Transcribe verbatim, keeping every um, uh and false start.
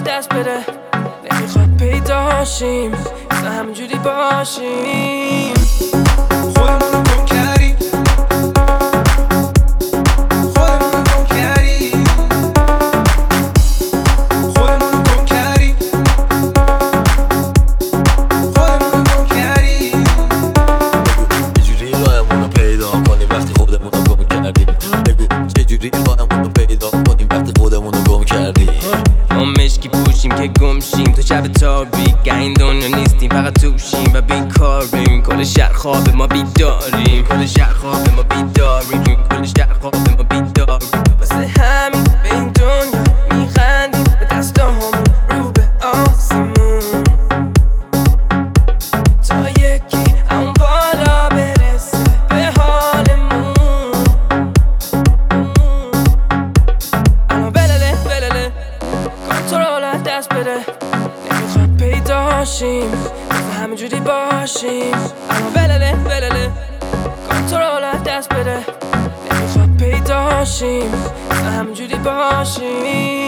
دست بده، نمیخواد پیدا شیم، مثل همینجوری باشیم. خودمونو گم کردیم، خودمونو گم کردیم، خودمونو گم کردیم، خودمونو گم کردیم. چجوری راهمونو پیدا کنیم وقتی خودمونو گم کردیم؟ بگو چجوری راهمونو پیدا کنیم وقتی خودمونو گم کردیم؟ ما مشکی پوشیم که گم شیم تو شب تاریک، این دنیا نیستیم فقط توشیم و بیکاریم. کل شهر خواب ما بیداریم، کل شهر خواب ما بیداریم، کل شهر خواب ما بیداریم. واسه همین به این دنیا میخندیم، به دستامون رو به آسمون، تا یکی اون بالا برسه به حالمون. اما بلله بلله کنترل از دست بده، نمیخواد پیدا شیم، مثل همینجوری باشیم. اما بلله بلله کنترل از دست بده، نمیخواد پیدا شیم، مثل همینجوری باشیم.